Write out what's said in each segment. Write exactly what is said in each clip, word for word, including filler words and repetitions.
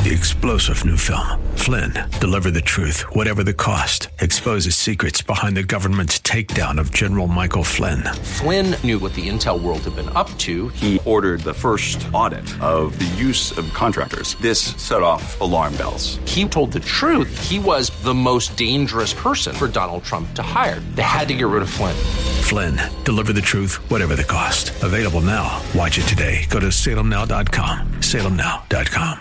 the explosive new film, Flynn, Deliver the Truth, Whatever the Cost, exposes secrets behind the government's takedown of General Michael Flynn. Flynn knew what the intel world had been up to. He ordered the first audit of the use of contractors. This set off alarm bells. He told the truth. He was the most dangerous person for Donald Trump to hire. They had to get rid of Flynn. Flynn, Deliver the Truth, Whatever the Cost. Available now. Watch it today. Go to salem now dot com. salem now dot com.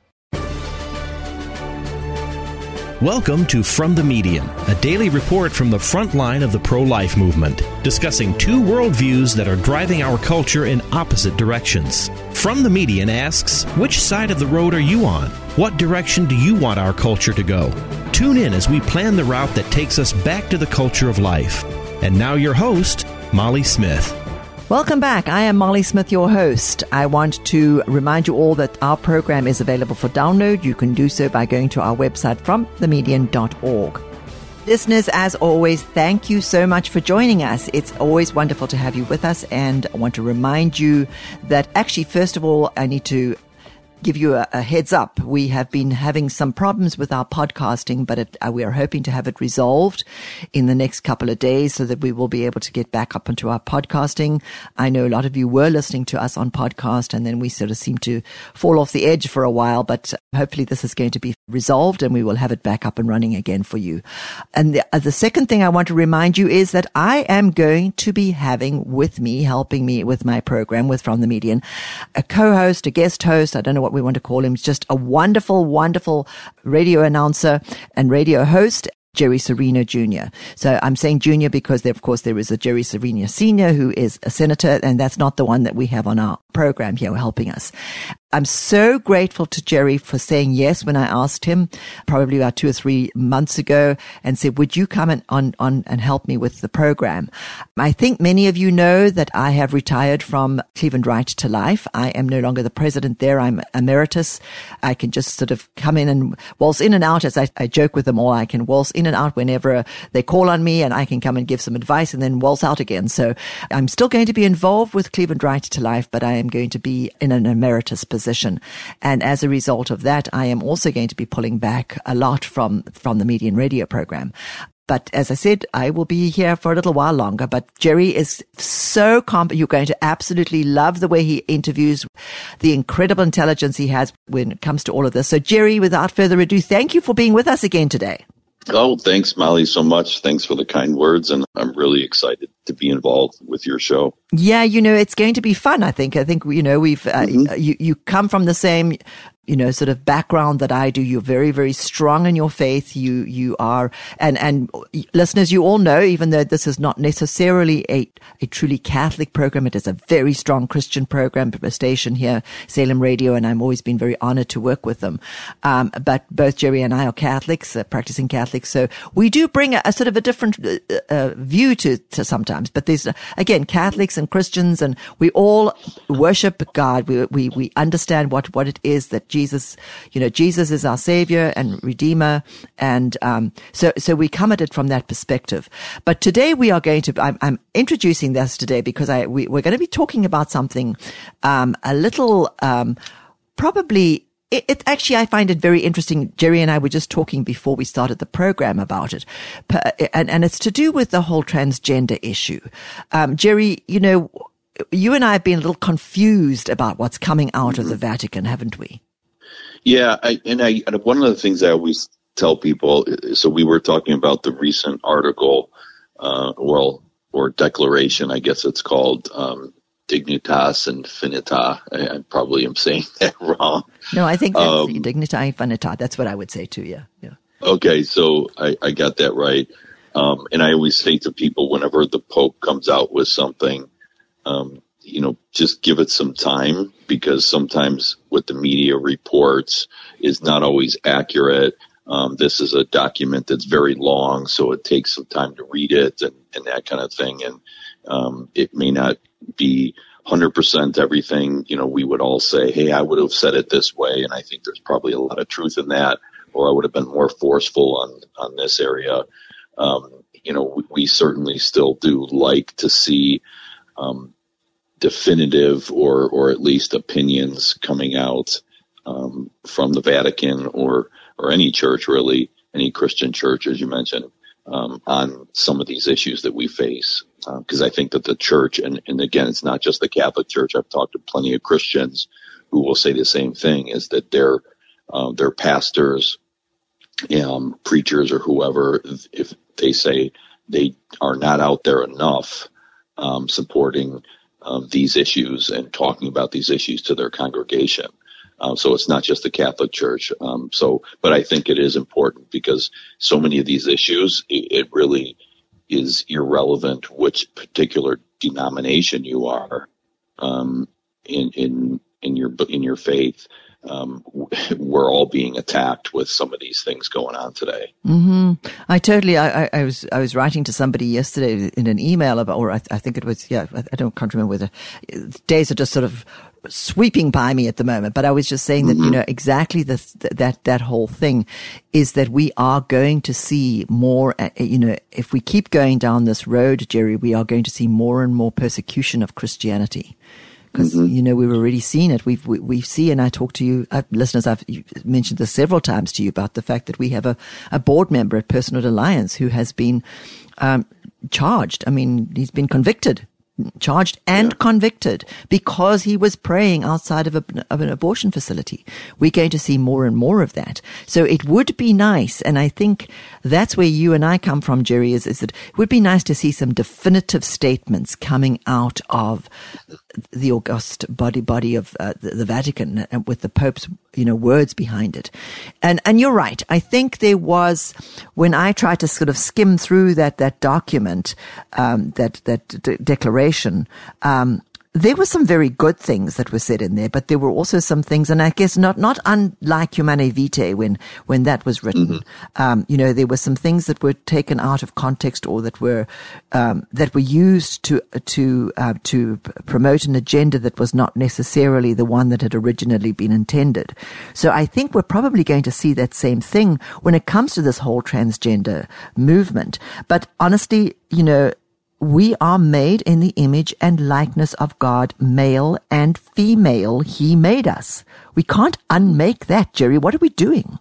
Welcome to From the Median, a daily report from the front line of the pro-life movement, discussing two worldviews that are driving our culture in opposite directions. From the Median asks, which side of the road are you on? What direction do you want our culture to go? Tune in as we plan the route that takes us back to the culture of life. And now your host, Molly Smith. Welcome back. I am Molly Smith, your host. I want to remind you all that our program is available for download. You can do so by going to our website, from the median dot org. Listeners, as always, thank you so much for joining us. It's always wonderful to have you with us, and I want to remind you that actually, first of all, I need to give you a, a heads up. We have been having some problems with our podcasting, but it, uh, we are hoping to have it resolved in the next couple of days so that we will be able to get back up into our podcasting. I know a lot of you were listening to us on podcast, and then we sort of seemed to fall off the edge for a while, but hopefully this is going to be resolved and we will have it back up and running again for you. And the, uh, the second thing I want to remind you is that I am going to be having with me, helping me with my program with From the Median, a co-host, a guest host, I don't know what we want to call him, just a wonderful, wonderful radio announcer and radio host, Jerry Serino Junior So I'm saying Junior because, there, of course, there is a Jerry Serino Senior who is a senator, and that's not the one that we have on our program here helping us. I'm so grateful to Jerry for saying yes when I asked him probably about two or three months ago and said, would you come and, on, on and help me with the program? I think many of you know that I have retired from Cleveland Right to Life. I am no longer the president there. I'm emeritus. I can just sort of come in and waltz in and out, as I, I joke with them all. I can waltz in and out whenever they call on me, and I can come and give some advice and then waltz out again. So I'm still going to be involved with Cleveland Right to Life, but I am going to be in an emeritus position. Position. And as a result of that, I am also going to be pulling back a lot from, from the Median radio program. But as I said, I will be here for a little while longer. But Jerry is so comp- you're going to absolutely love the way he interviews, the incredible intelligence he has when it comes to all of this. So Jerry, without further ado, thank you for being with us again today. Oh, thanks, Molly, so much. Thanks for the kind words. And I'm really excited to be involved with your show. Yeah, you know, it's going to be fun, I think. I think, you know, we've, uh, mm-hmm. you, you come from the same, you know, sort of background that I do. You're very, very strong in your faith. You, you are, and, and listeners, you all know, even though this is not necessarily a, a truly Catholic program, it is a very strong Christian program, a station here, Salem Radio, and I've always been very honored to work with them. Um, but both Jerry and I are Catholics, uh, practicing Catholics. So we do bring a, a sort of a different uh, uh, view to, to sometimes, but there's, uh, again, Catholics and Christians, and we all worship God. We, we, we understand what, what it is that Jesus, you know, Jesus is our Savior and Redeemer. And, um, so, so we come at it from that perspective. But today we are going to, I'm, I'm introducing this today because I, we, we're going to be talking about something, um, a little, um, probably, It, it actually, I find it very interesting. Jerry and I were just talking before we started the program about it. And, and it's to do with the whole transgender issue. Um, Jerry, you know, you and I have been a little confused about what's coming out mm-hmm. of the Vatican, haven't we? Yeah. I, and I, and one of the things I always tell people, so we were talking about the recent article, uh, well, or declaration, I guess it's called, um, Dignitas Infinita. I, I probably am saying that wrong. No, I think that's um, Dignita Infinita. That's what I would say too. Yeah. Yeah. Okay. So I, I got that right. Um, and I always say to people, whenever the Pope comes out with something, um, you know, just give it some time, because sometimes what the media reports is not always accurate. Um, this is a document that's very long, so it takes some time to read it and, and that kind of thing. And, um, it may not be one hundred percent everything, you know, we would all say, hey, I would have said it this way. And I think there's probably a lot of truth in that, or I would have been more forceful on, on this area. Um, you know, we, we certainly still do like to see, um, definitive or, or at least opinions coming out, um, from the Vatican or or any church, really, any Christian church, as you mentioned, um, on some of these issues that we face. Because uh, I think that the church, and, and again, it's not just the Catholic Church. I've talked to plenty of Christians who will say the same thing, is that their uh, their pastors, um, preachers, or whoever, if they say they are not out there enough um, supporting um, these issues and talking about these issues to their congregation. Uh, so it's not just the Catholic Church. Um, so, but I think it is important because so many of these issues, it, it really is irrelevant which particular denomination you are um, in in in your in your faith. Um, we're all being attacked with some of these things going on today. Mm-hmm. I totally. I, I, I was. I was writing to somebody yesterday in an email about, or I, I think it was. Yeah, I, I don't can't remember whether. Days are just sort of sweeping by me at the moment, but I was just saying that mm-hmm. you know exactly the, that that whole thing is that we are going to see more. You know, if we keep going down this road, Jerry, we are going to see more and more persecution of Christianity. Because, mm-hmm. you know, we've already seen it. We've, we, we see, and I talk to you, uh, listeners, I've mentioned this several times to you about the fact that we have a, a board member at Personhood Alliance who has been, um, charged. I mean, he's been convicted, charged and yeah. convicted because he was praying outside of, a, of an abortion facility. We're going to see more and more of that. So it would be nice, and I think that's where you and I come from, Jerry, is, is that it would be nice to see some definitive statements coming out of the august body body of uh, the, the Vatican, and with the Pope's, you know, words behind it. And and you're right. I think there was, when I tried to sort of skim through that that document, um, that that de- declaration, um, there were some very good things that were said in there, but there were also some things, and I guess not not unlike Humanae Vitae when when that was written. Mm-hmm. Um, you know, there were some things that were taken out of context, or that were um, that were used to to uh, to promote an agenda that was not necessarily the one that had originally been intended. So I think we're probably going to see that same thing when it comes to this whole transgender movement. But honestly, you know, we are made in the image and likeness of God, male and female. He made us. We can't unmake that, Jerry. What are we doing?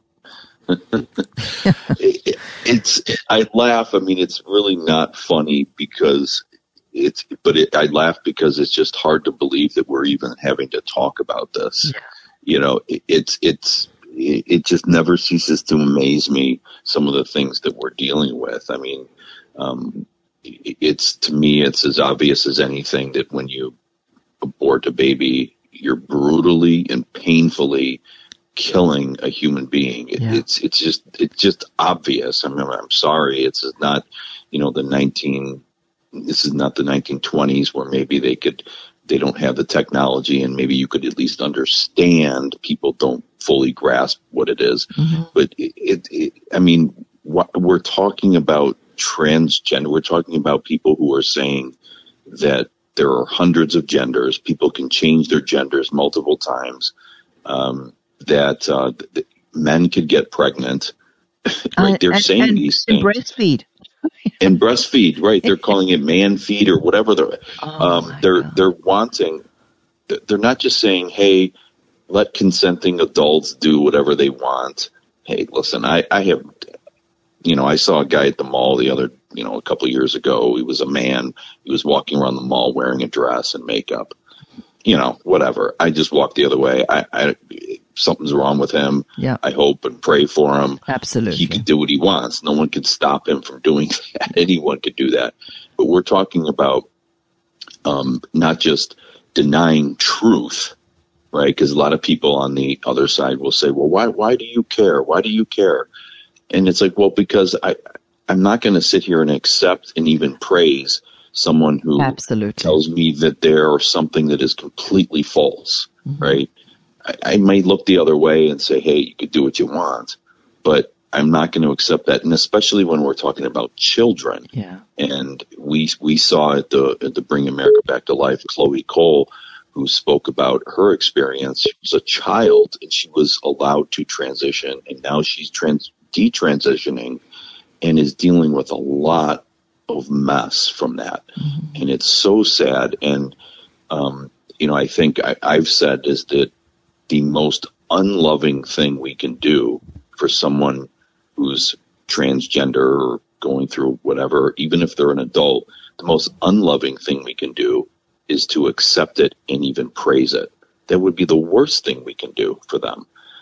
it, it's, I laugh. I mean, it's really not funny because it's, but it, I laugh because it's just hard to believe that we're even having to talk about this. Yeah. You know, it, it's, it's, it just never ceases to amaze me, some of the things that we're dealing with. I mean, um, it's, to me, it's as obvious as anything that when you abort a baby, you're brutally and painfully killing a human being. It, yeah. It's, it's just, it's just obvious. I mean, I'm sorry. It's not, you know, the nineteen, this is not the nineteen twenties where maybe they could, they don't have the technology and maybe you could at least understand. People don't fully grasp what it is. Mm-hmm. But it, it, it, I mean, what, we're talking about transgender. We're talking about people who are saying that there are hundreds of genders. People can change their genders multiple times. Um, that uh, th- men could get pregnant. Right? They're and, saying and, these and things. breastfeed. And breastfeed, right? They're calling it man feed or whatever. They're oh um, they're God. they're wanting. They're not just saying, "Hey, let consenting adults do whatever they want." Hey, listen, I, I have. You know, I saw a guy at the mall the other, you know, a couple of years ago. He was a man. He was walking around the mall wearing a dress and makeup. You know, whatever. I just walked the other way. I, I something's wrong with him. Yeah. I hope and pray for him. Absolutely. He can do what he wants. No one can stop him from doing that. Anyone could do that. But we're talking about um, not just denying truth, right? Because a lot of people on the other side will say, well, why, why do you care? Why do you care? And it's like, well, because I, I'm not going to sit here and accept and even praise someone who Absolutely. tells me that there is something that is completely false, mm-hmm. right? I, I might look the other way and say, hey, you could do what you want, but I'm not going to accept that. And especially when we're talking about children. Yeah. And we we saw at the, at the Bring America Back to Life, Chloe Cole, who spoke about her experience. She was a child and she was allowed to transition, and now she's trans. detransitioning and is dealing with a lot of mess from that. Mm-hmm. And it's so sad. And, um, you know, I think I, I've said is that the most unloving thing we can do for someone who's transgender or going through whatever, even if they're an adult, the most unloving thing we can do is to accept it and even praise it. That would be the worst thing we can do for them.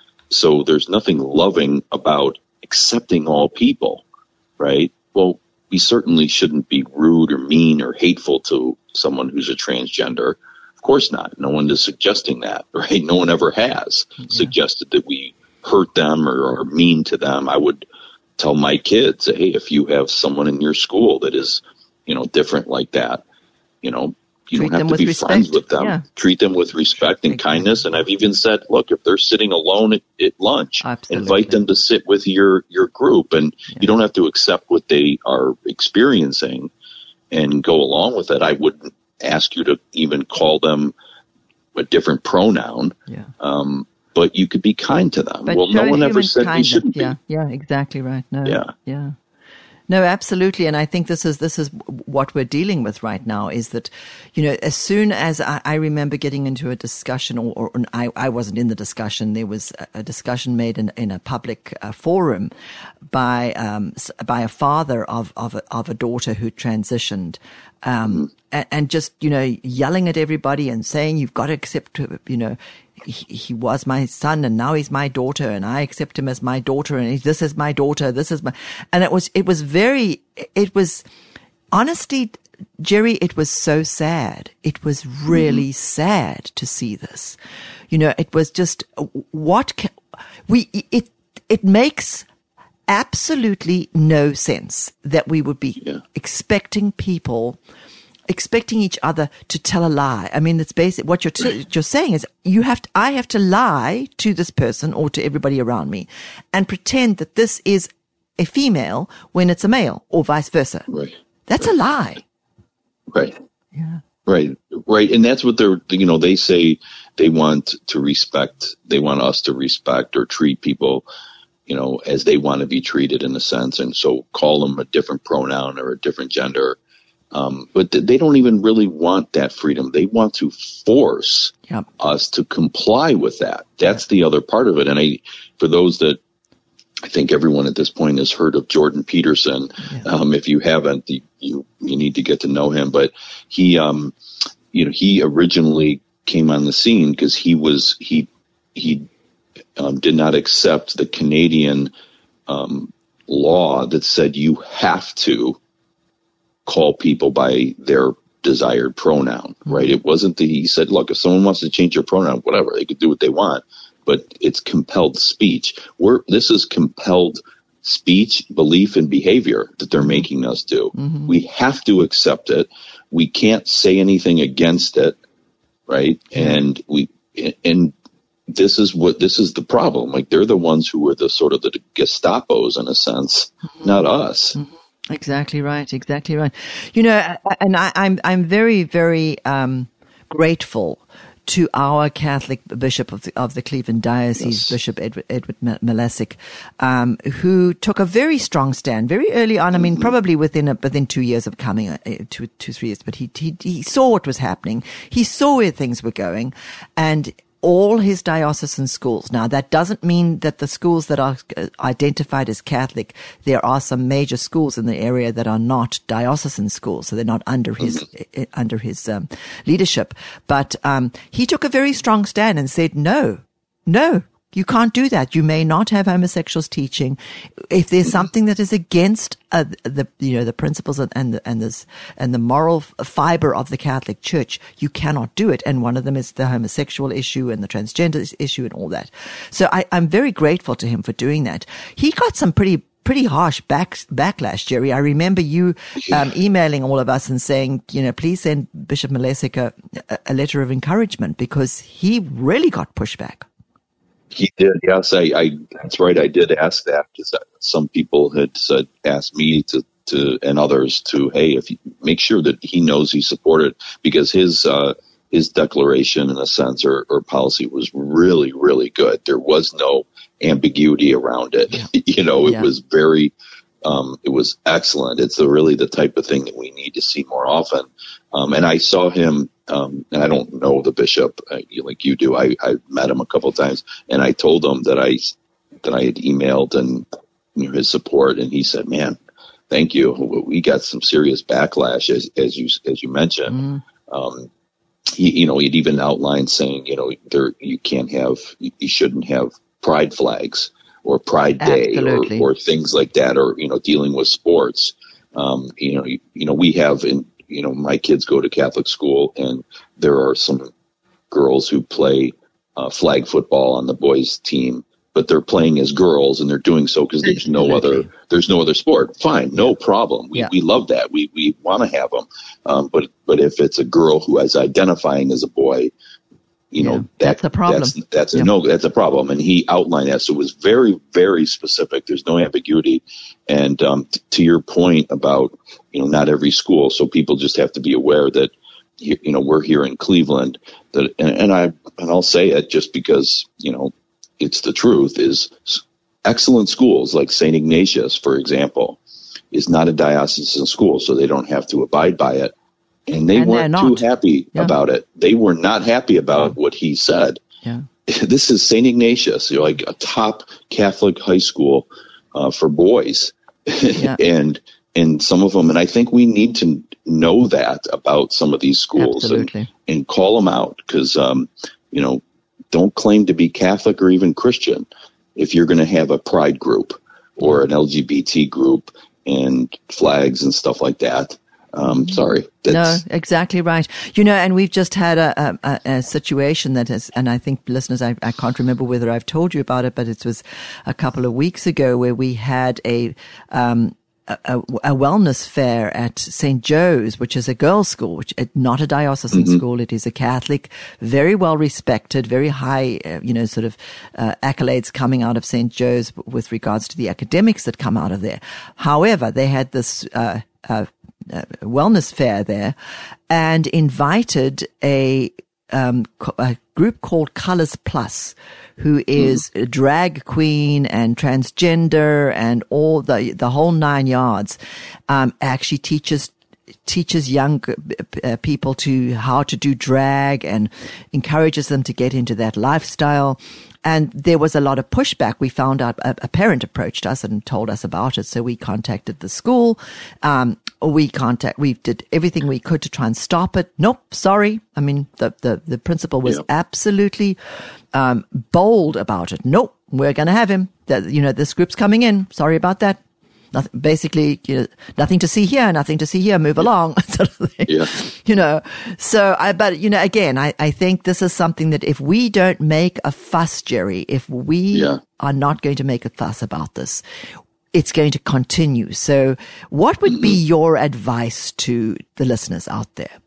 So there's nothing loving about accepting all people, right? Well, we certainly shouldn't be rude or mean or hateful to someone who's a transgender. Of course not. No one is suggesting that, right? No one ever has yeah. suggested that we hurt them or are mean to them. I would tell my kids, hey, if you have someone in your school that is, you know, different like that, you know, you Treat don't have to be respect. friends with them. Yeah. Treat them with respect and exactly. kindness. And I've even said, look, if they're sitting alone at, at lunch, Absolutely. invite them to sit with your, your group. And yeah. you don't have to accept what they are experiencing and go along with it. I wouldn't ask you to even call them a different pronoun. Yeah. Um, but you could be kind to them. But well, no one ever said kindness. we shouldn't yeah. be. Yeah, exactly right. No. Yeah. Yeah. No, absolutely. And I think this is, this is what we're dealing with right now is that, you know, as soon as I, I remember getting into a discussion or, or I, I wasn't in the discussion, there was a, a discussion made in, in a public uh, forum by, um, by a father of, of a, of a daughter who transitioned. Um, and, and just, you know, yelling at everybody and saying, you've got to accept, you know, He, he was my son and now he's my daughter and I accept him as my daughter and he, this is my daughter, this is my, and it was, it was very, it was, honestly, Jerry, it was so sad. It was really mm-hmm. sad to see this. You know, it was just, what can, we, it, it makes absolutely no sense that we would be yeah. expecting people expecting each other to tell a lie. I mean, it's basic. What you're, t- you're saying is you have to, I have to lie to this person or to everybody around me and pretend that this is a female when it's a male or vice versa. Right. That's right. a lie. Right. Yeah. Right. Right. And that's what they're, you know, they say they want to respect, they want us to respect or treat people, you know, as they want to be treated in a sense. And so call them a different pronoun or a different gender. Um, but th- they don't even really want that freedom. They want to force yep. us to comply with that. That's yep. the other part of it. And I, for those that I think everyone at this point has heard of Jordan Peterson. Yep. Um, if you haven't, you, you, you need to get to know him, but he, um, you know, he originally came on the scene because he was, he, he, um, did not accept the Canadian, um, law that said you have to call people by their desired pronoun, right? It wasn't that he said, look, if someone wants to change their pronoun, whatever, they could do what they want, but it's compelled speech. We're, this is compelled speech, belief, and behavior that they're making us do. Mm-hmm. We have to accept it. We can't say anything against it, right? Yeah. And we, and this is what, this is the problem. Like they're the ones who are the sort of the Gestapos in a sense, mm-hmm. not us. Mm-hmm. Exactly right. Exactly right. You know, and I, I'm I'm very very um, grateful to our Catholic Bishop of the, of the Cleveland Diocese, yes. Bishop Edward, Edward Malesic, um, who took a very strong stand very early on. I mean, mm-hmm. probably within a, within two years of coming, uh, two two three years. But he he he saw what was happening. He saw where things were going, and all his diocesan schools. Now, that doesn't mean that the schools that are identified as Catholic, there are some major schools in the area that are not diocesan schools, so they're not under his mm-hmm. uh, under his um, leadership. But um, he took a very strong stand and said, "No, no, you can't do that. You may not have homosexuals teaching. If there's something that is against uh, the, you know, the principles and, and the and this and the moral fiber of the Catholic Church, you cannot do it." And one of them is the homosexual issue and the transgender issue and all that. So I, I'm very grateful to him for doing that. He got some pretty. pretty harsh back, backlash, Jerry. I remember you um, emailing all of us and saying, you know, please send Bishop Malesic a, a letter of encouragement because he really got pushback. He did, yes. I, I that's right. I did ask that because some people had said, asked me to, to and others to, hey, if you make sure that he knows he's supported, because his uh, his declaration, in a sense, or, or policy was really, really good. There was no ambiguity around it. Yeah. You know, it yeah. was very, um, it was excellent. It's the, really the type of thing that we need to see more often. Um, and I saw him um, and I don't know the bishop uh, like you do. I, I met him a couple of times, and I told him that I that I had emailed and you know, his support, and he said, "Man, thank you. We got some serious backlash, as as you as you mentioned." Mm. Um, he, you know, he'd even outlined saying, you know, there you can't have, you shouldn't have pride flags or Pride Day or, or things like that, or you know, dealing with sports. Um, you know, you, you know, we have in. You know, my kids go to Catholic school, and there are some girls who play uh, flag football on the boys' team, but they're playing as girls, and they're doing so because there's no other there's no other sport. Fine, no problem. We yeah. we love that. We we want to have them, um, but but if it's a girl who is identifying as a boy, you know, yeah, that, that's the problem. That's, that's a yeah. no. That's a problem, and he outlined that, so it was very very specific. There's no ambiguity, and um, t- to your point about you know not every school, so people just have to be aware that you, you know we're here in Cleveland, that and, and I and I'll say it just because you know it's the truth. Is excellent schools like Saint Ignatius, for example, is not a diocesan school, so they don't have to abide by it. And they and weren't too happy yeah. about it. They were not happy about oh. what he said. Yeah. This is Saint Ignatius, you know, like a top Catholic high school uh, for boys. Yeah. and and some of them, and I think we need to know that about some of these schools and, and call them out because, um, you know, don't claim to be Catholic or even Christian if you're going to have a pride group or an L G B T group and flags and stuff like that. Um, sorry. That's... No, exactly right. You know, and we've just had a, a, a situation that has, and I think listeners, I, I can't remember whether I've told you about it, but it was a couple of weeks ago where we had a, um, a, a wellness fair at Saint Joe's, which is a girls' school, which is not a diocesan mm-hmm. school. It is a Catholic, very well respected, very high, uh, you know, sort of uh, accolades coming out of Saint Joe's with regards to the academics that come out of there. However, they had this, uh, uh, Uh, wellness fair there and invited a, um, a group called Colors Plus, who is mm. a drag queen and transgender and all the, the whole nine yards, um, actually teaches teaches young uh, people to how to do drag and encourages them to get into that lifestyle. And there was a lot of pushback. We found out a, a parent approached us and told us about it. So we contacted the school. Um, we contact, we did everything we could to try and stop it. Nope. Sorry. I mean, the, the, the principal was yeah. absolutely, um, bold about it. Nope. We're going to have him. That, you know, this group's coming in. Sorry about that. Nothing, basically, you know, nothing to see here, nothing to see here, move along. Sort of thing. Yeah. You know, so I, but, you know, again, I, I think this is something that if we don't make a fuss, Jerry, if we yeah. are not going to make a fuss about this, it's going to continue. So what would mm-hmm. be your advice to the listeners out there?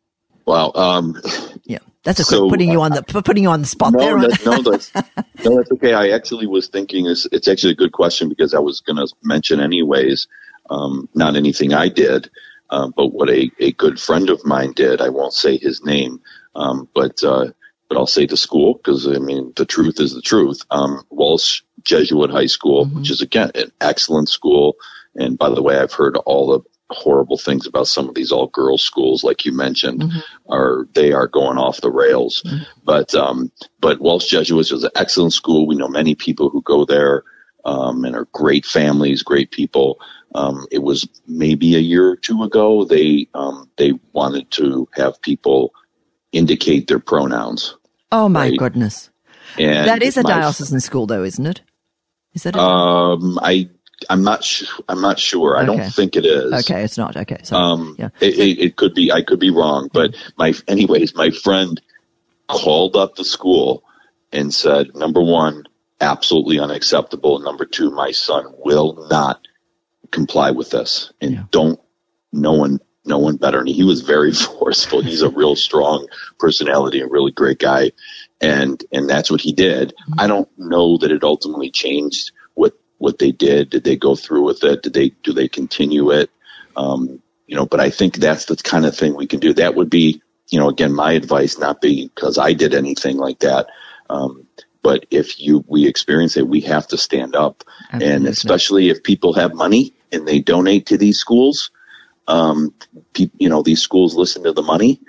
Well, um, yeah, that's a so, quick putting you on the putting you on the spot no, there. Right? That, no, that's, no, that's okay. I actually was thinking this. It's actually a good question because I was going to mention anyways, um, not anything I did, uh, but what a, a good friend of mine did. I won't say his name, um, but uh, but I'll say the school because I mean the truth is the truth. Um, Walsh Jesuit High School, mm-hmm. which is again an excellent school, and by the way, I've heard all the horrible things about some of these all girls schools, like you mentioned, mm-hmm. are they are going off the rails. Mm-hmm. But um, but Walsh Jesuits is an excellent school. We know many people who go there um, and are great families, great people. Um, it was maybe a year or two ago they um, they wanted to have people indicate their pronouns. Oh my right? goodness! And that is a my, diocesan school, though, isn't it? Is it? A um, I. I'm not. Sh- I'm not sure. Okay. I don't think it is. Okay, it's not. Okay, so um, yeah. it, so, it, it could be. I could be wrong, but my. Anyways, my friend called up the school and said, number one, absolutely unacceptable. Number two, my son will not comply with this, and yeah. don't. No one. No one better. And he was very forceful. He's a real strong personality, a really great guy, and and that's what he did. Mm-hmm. I don't know that it ultimately changed what. what they did. Did they go through with it? Did they, do they continue it? Um, you know, but I think that's the kind of thing we can do. That would be, you know, again, my advice, not be because I did anything like that. Um, but if you, we experience it, we have to stand up. Absolutely. And especially if people have money and they donate to these schools, um, pe- you know, these schools listen to the money.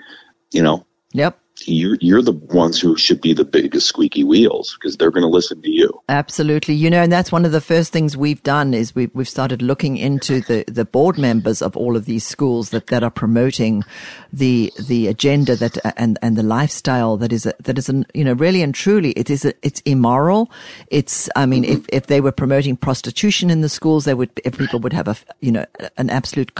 you know, Yep. You're, you're the ones who should be the biggest squeaky wheels because they're going to listen to you. Absolutely. You know, and that's one of the first things we've done is we've, we've started looking into the, the board members of all of these schools that, that are promoting the, the agenda that, and, and the lifestyle that is, a, that is, an, you know, really and truly, it is, a, it's immoral. It's, I mean, mm-hmm. if, if they were promoting prostitution in the schools, they would, if people would have a, you know, an absolute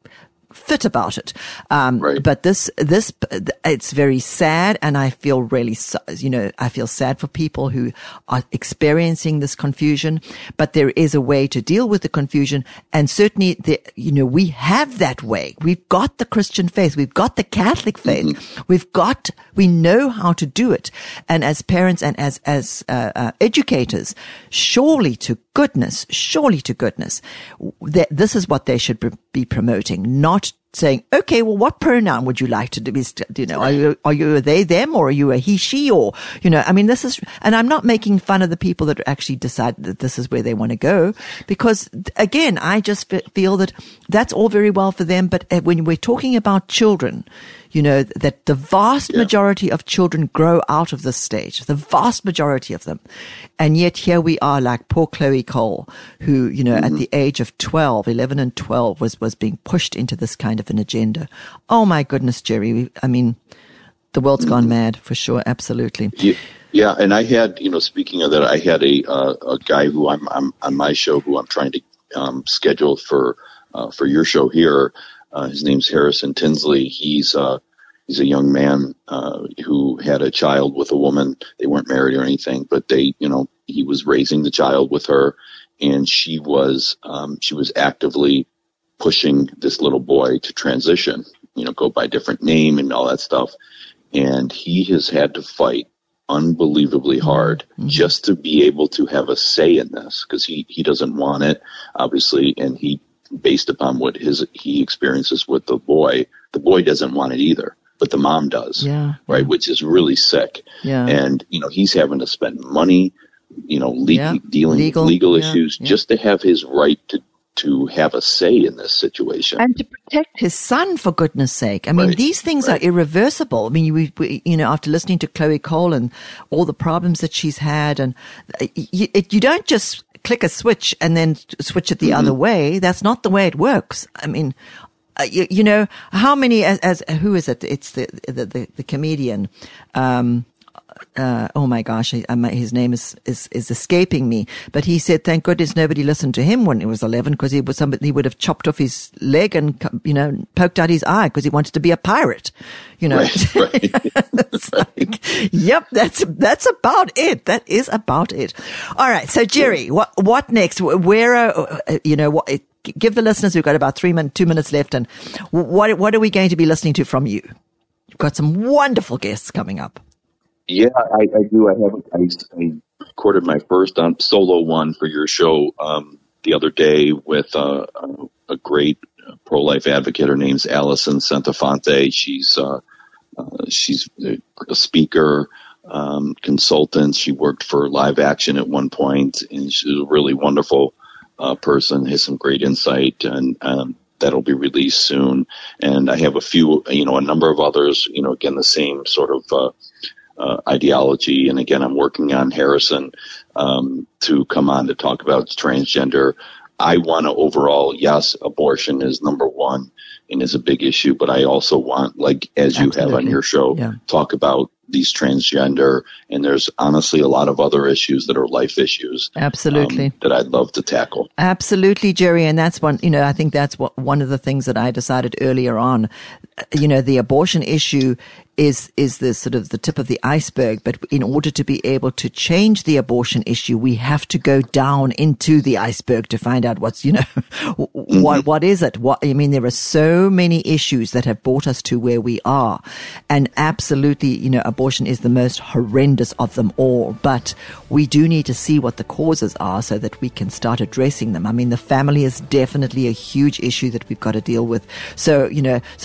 fit about it. Um, right. But this, this, it's very sad. And I feel really, you know, I feel sad for people who are experiencing this confusion, but there is a way to deal with the confusion. And certainly, the, you know, we have that way. We've got the Christian faith. We've got the Catholic faith. Mm-hmm. We've got, we know how to do it. And as parents and as, as, uh, uh, educators, surely to goodness, surely to goodness, that this is what they should be promoting, not saying, okay, well, what pronoun would you like to be, you know, are you, are you a they, them, or are you a he, she, or, you know, I mean, this is, and I'm not making fun of the people that actually decide that this is where they want to go, because again, I just feel that that's all very well for them. But when we're talking about children, you know, that the vast yeah. majority of children grow out of this stage, the vast majority of them. And yet here we are like poor Chloe Cole, who, you know, mm-hmm. at the age of twelve, eleven and twelve was, was being pushed into this kind of an agenda. Oh my goodness, Jerry. We, I mean, the world's mm-hmm. gone mad for sure. Absolutely. Yeah. Yeah. And I had, you know, speaking of that, I had a, uh, a guy who I'm, I'm on my show who I'm trying to, um, schedule for, uh, for your show here. Uh, his name's Harrison Tinsley. He's, uh, he's a young man, uh, who had a child with a woman. They weren't married or anything, but they, you know, he was raising the child with her, and she was, um, she was actively pushing this little boy to transition, you know, go by a different name and all that stuff. And he has had to fight unbelievably hard mm-hmm. just to be able to have a say in this, because he, he doesn't want it, obviously, and he, based upon what his he experiences with the boy, the boy doesn't want it either, but the mom does, yeah, right, yeah. which is really sick. Yeah. And, you know, he's having to spend money, you know, le- yeah. dealing legal, with legal yeah, issues yeah. just to have his right to to have a say in this situation. And to protect his son, for goodness sake. I mean, right. these things right. are irreversible. I mean, we, we, you know, after listening to Chloe Cole and all the problems that she's had, and you, it, you don't just click a switch and then switch it the mm-hmm. other way. That's not the way it works. I mean, uh, you, you know, how many, as, as, who is it? It's the, the, the, the comedian, um, Uh, oh my gosh, I, I, his name is, is, is escaping me. But he said, thank goodness nobody listened to him when he was eleven, because he was somebody, he would have chopped off his leg and, you know, poked out his eye because he wanted to be a pirate, you know. Right, right. It's like, yep, that's, that's about it. That is about it. All right. So Jerry, what, what next? Where are, you know, what, it, give the listeners, we've got about three minutes, two minutes left. And what, what are we going to be listening to from you? You've got some wonderful guests coming up. Yeah, I, I do. I have. I, I recorded my first um, solo one for your show um, the other day with uh, a great pro-life advocate. Her name's Allison Santafonte. She's uh, uh, she's a speaker, um, consultant. She worked for Live Action at one point, and she's a really wonderful uh, person. Has some great insight, and um, that'll be released soon. And I have a few, you know, a number of others. You know, again, the same sort of. Uh, Uh, ideology. And again, I'm working on Harrison um, to come on to talk about transgender. I want to overall, yes, abortion is number one and is a big issue, but I also want, like, as you Absolutely. have on your show, yeah. talk about these transgender, and there's honestly a lot of other issues that are life issues. Absolutely. Um, that I'd love to tackle. Absolutely, Jerry. And that's one, you know, I think that's what, one of the things that I decided earlier on, you know, the abortion issue is, is the sort of the tip of the iceberg. But in order to be able to change the abortion issue, we have to go down into the iceberg to find out what's, you know, mm-hmm. what, what is it? What, I mean, there are so many issues that have brought us to where we are. And absolutely, you know, abortion is the most horrendous of them all. But we do need to see what the causes are so that we can start addressing them. I mean, the family is definitely a huge issue that we've got to deal with. So, you know, so listeners,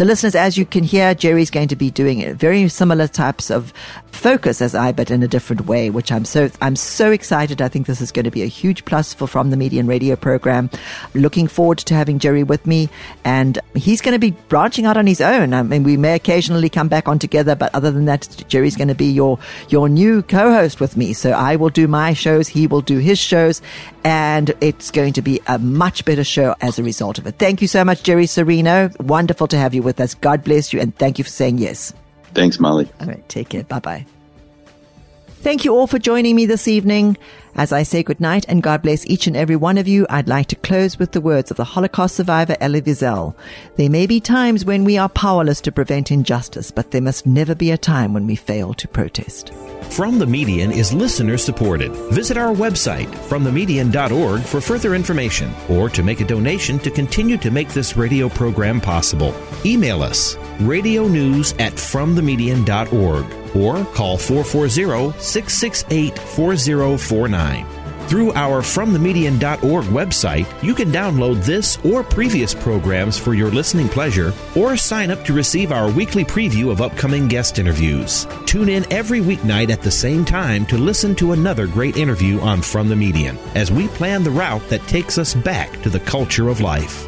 as you can hear, Jerry's going to be doing very similar types of focus as I, but in a different way, which I'm so I'm so excited. I think this is going to be a huge plus for From the Median radio program. Looking forward to having Jerry with me, and he's going to be branching out on his own. I mean, we may occasionally come back on together, but other than that, Jerry's going to be your your new co-host with me. So I will do my shows, he will do his shows, and it's going to be a much better show as a result of it. Thank you so much, Jerry Serino. Wonderful to have you with us. God bless you, and thank you for saying yes. Thanks, Molly. All right, take care. Bye-bye. Thank you all for joining me this evening. As I say goodnight and God bless each and every one of you, I'd like to close with the words of the Holocaust survivor Elie Wiesel. There may be times when we are powerless to prevent injustice, but there must never be a time when we fail to protest. From the Median is listener supported. Visit our website, from the median dot org, for further information or to make a donation to continue to make this radio program possible. Email us, radio news at from the median dot org, or call four four zero, six six eight, four zero four nine. Through our from the median dot org website, you can download this or previous programs for your listening pleasure, or sign up to receive our weekly preview of upcoming guest interviews. Tune in every weeknight at the same time to listen to another great interview on From the Median, as we plan the route that takes us back to the culture of life.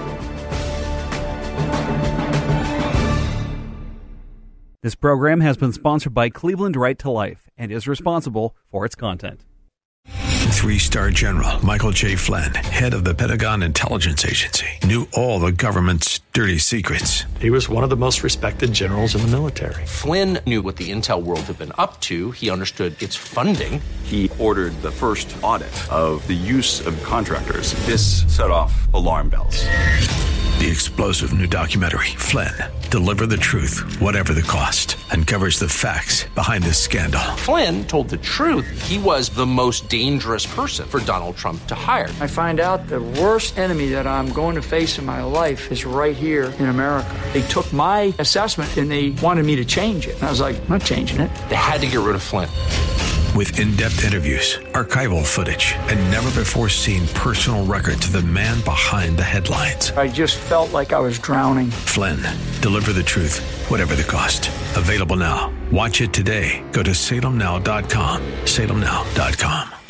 This program has been sponsored by Cleveland Right to Life and is responsible for its content. Three-star General Michael J. Flynn, head of the Pentagon Intelligence Agency, knew all the government's dirty secrets. He was one of the most respected generals in the military. Flynn knew what the intel world had been up to. He understood its funding. He ordered the first audit of the use of contractors. This set off alarm bells. The explosive new documentary, Flynn, Deliver the Truth, Whatever the Cost, uncovers the facts behind this scandal. Flynn told the truth. He was the most dangerous person for Donald Trump to hire. I find out the worst enemy that I'm going to face in my life is right here in America. They took my assessment and they wanted me to change it. And I was like, I'm not changing it. They had to get rid of Flynn. With in-depth interviews, archival footage, and never-before-seen personal records of the man behind the headlines. I just felt like I was drowning. Flynn, Deliver the Truth, Whatever the Cost. Available now. Watch it today. Go to salem now dot com. salem now dot com.